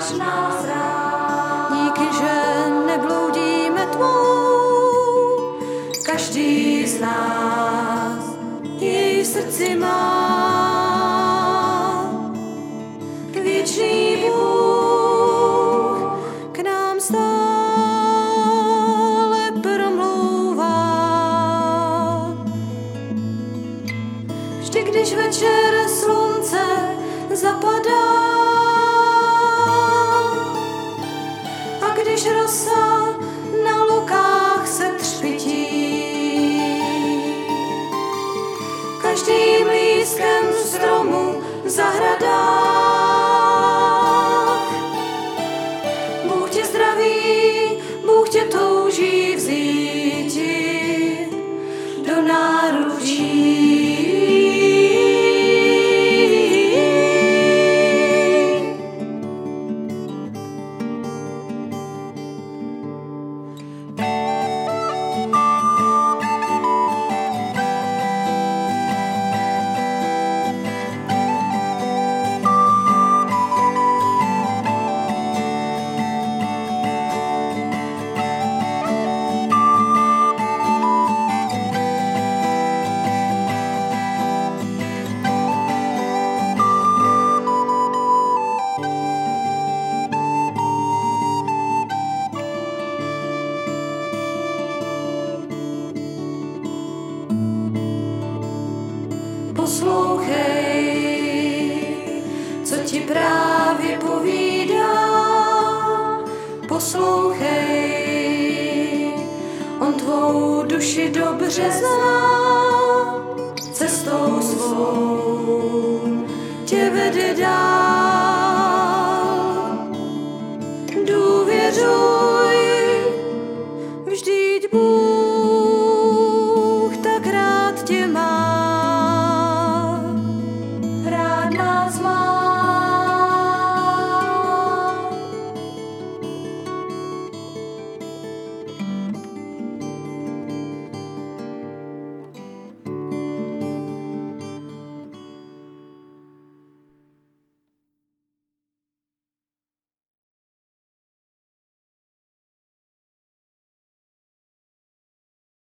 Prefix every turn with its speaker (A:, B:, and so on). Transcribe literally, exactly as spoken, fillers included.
A: máš nás rád.
B: Díky, že nebloudíme tvou, každý z nás jej v srdci má. Věčný Bůh k nám stále promlouvá. Vždy, když večer slunce zapadá a když rosa na lukách se třpytí, každým lístkem stromu v zahradách, Bůh tě zdraví, Bůh tě touží vzíti do náručí. Poslouchej, co ti právě povídá. Poslouchej, on tvou duši dobře zná. Cestou svou tě vede dál.